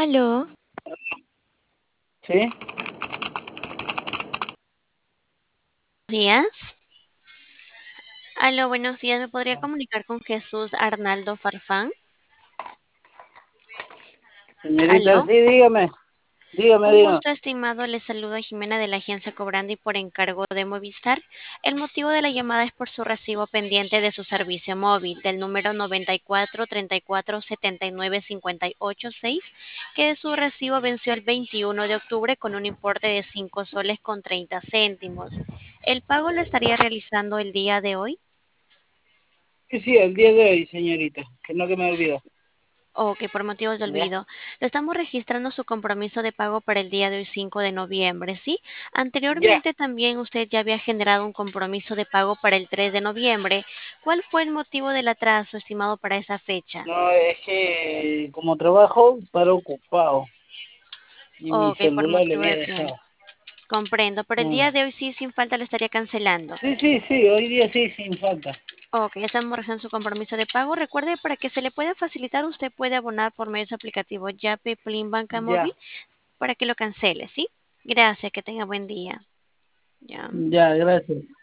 Aló, Sí, días. Aló, buenos días. ¿Me podría comunicar con Jesús Arnaldo Farfán? señorita, Aló. sí, dígame, dígame, Un dígame. gusto, estimado. Le saluda Jimena de la agencia Cobrandi por encargo de Movistar. El motivo de la llamada es por su recibo pendiente de su servicio móvil del número 94 34 79 58 6, que su recibo venció el 21 de octubre con un importe de 5 soles con 30 céntimos. ¿El pago lo estaría realizando el día de hoy? Sí, sí, el día de hoy, señorita, que no que me olvido. O que por motivos de ¿Ya? olvido. Le estamos registrando su compromiso de pago para el día de hoy 5 de noviembre, ¿sí? Ya. Anteriormente también usted ya había generado un compromiso de pago para el 3 de noviembre. ¿Cuál fue el motivo del atraso estimado para esa fecha? No, es que como trabajo, paro ocupado y mi Ok, por celular le motivo había de tiempo. dejado. Comprendo, pero el Mm. día de hoy sí, sin falta, le estaría cancelando. Sí, sí, sí, hoy día sí, sin falta. Ok, ya estamos realizando su compromiso de pago. Recuerde, para que se le pueda facilitar, usted puede abonar por medio de su aplicativo Yape, Plin, Banca Móvil, Ya, para que lo cancele, ¿sí? Gracias, que tenga buen día. Ya. ya, gracias.